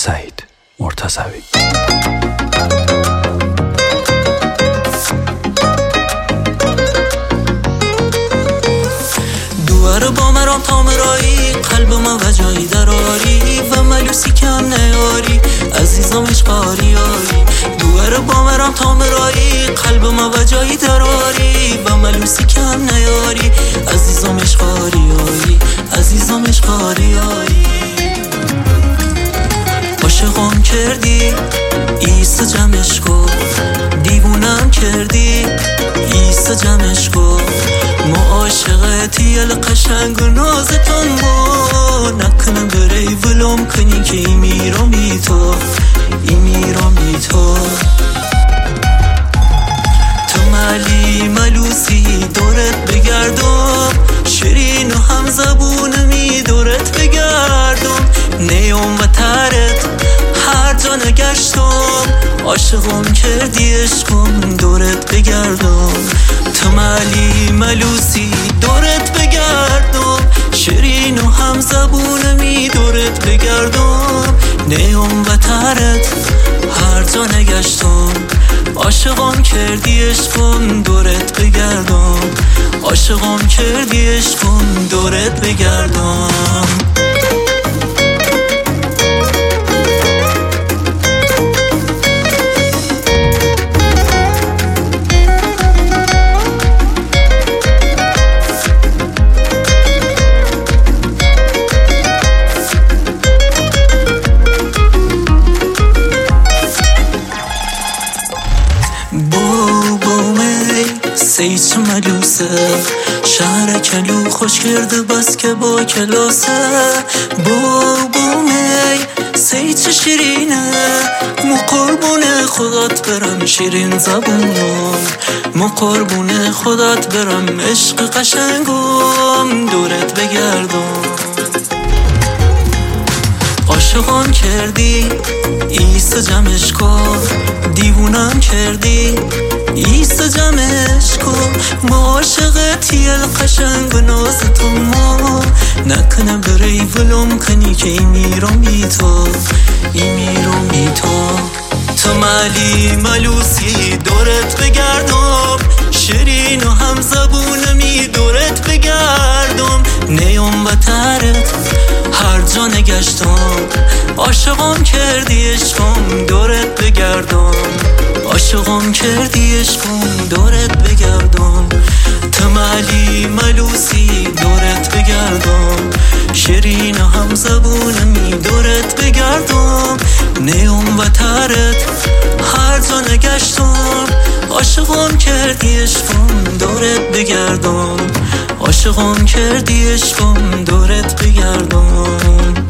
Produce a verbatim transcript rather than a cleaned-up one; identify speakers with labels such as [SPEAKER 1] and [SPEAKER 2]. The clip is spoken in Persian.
[SPEAKER 1] سعید مرتضوی.
[SPEAKER 2] دوار با مرام تامرایی قلب ما و جایی دراری و ملوسی کم نیاری عزیزم اشقاری آری. دوار با مرام تامرایی قلب ما و جایی دراری و ملوسی کم نیاری عزیزم اشقاری آری عزیزم اشقاری آری. عاشقم کردی ایسا جمعش کن دیوونم کردی ایسا جمعش کن معاشقتی القشنگ و نازتان با نکنم بری ولوم کنی که ای میرم بی تو ای میرم بی تو. تو ملی ملوسی دورت بگردم شیرین و هم زبونمی دورت بگردم نیام و ترت هر جا نگشتم عاشقم کردی عشقم دورت بگردم. تو ملی ملوسی دورت بگردم شیرین و هم زبونمی دورت بگردم نیام و ترت هر جا نگشتم عاشقم کردی عشقم دورت بگردم عاشقم کردی عشقم دورت بگردم. سیچ ملوسه شهر کلو خوش کرده بس که با کلاسه بابا می سیچ شیرینه مو قربون خودت برم شیرین زبونم مو قربون خودت برم عشق قشنگم دورت بگردم. عاشقم کردی ایسا جمعش کن دیوونم کردی ایسا جمعش کن معاشقتی القشنگ و نازتون ما نکنه بری ولوم کنی که ای میرم بی تو ای میرم بی تو. تو ملی ملوسی دورت بگردم شیرین و هم زبونمی دورت بگردم نیام و ترت هر جا نگشتم عاشقم کردی عشقم دورت بگردم عاشقم کردی عشقم دورت بگردم. تو ملی ملوسی دورت بگردم شیرین و هم زبونمی دورت بگردم نیام و ترت هر جا نگشتم عاشقم کردی عشقم دورت بگردم عاشقم کردی عشقم دورت بگردم.